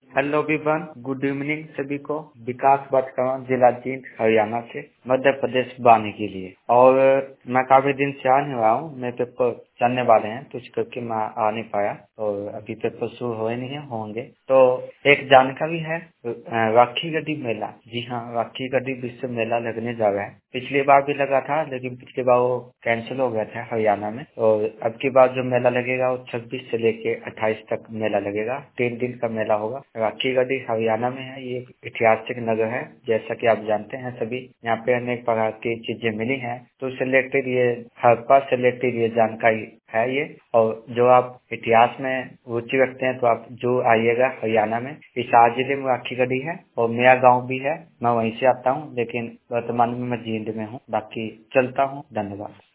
Hello Vivian, good evening सभी को। विकास बात कर रहा हूँ, जिला जींद हरियाणा से मध्य प्रदेश आने के लिए। और मैं काफी दिन से आ नहीं रहा हूँ, मेरे पेपर चलने वाले हैं तो इस करके मैं आ नहीं पाया और अभी पेपर शुरू हुए नहीं है, होंगे। तो एक जानकारी है, राखी गढ़ी मेला। जी हाँ, राखी गढ़ी विश्व मेला लगने जा रहा है। पिछली बार भी लगा था लेकिन पिछली बार वो कैंसिल हो गया था हरियाणा में। और अब की बार जो मेला लगेगा वो 26 से लेके 28 तक मेला लगेगा। 3 दिन का मेला होगा। राखी गढ़ी हरियाणा में है। ये एक ऐतिहासिक नगर है, जैसा कि आप जानते हैं सभी। यहाँ पे अनेक प्रकार की चीजें मिली हैं, तो उससे रिलेटेड ये हड़प्पा से रिलेटेड ये जानकारी है ये। और जो आप इतिहास में रुचि रखते हैं तो आप जो आइएगा हरियाणा में। हिसार जिले में राखी गढ़ी है और मेरा गांव भी है, मैं वहीं से आता हूँ, लेकिन वर्तमान में मैं जींद में हूँ। बाकी चलता हूँ, धन्यवाद।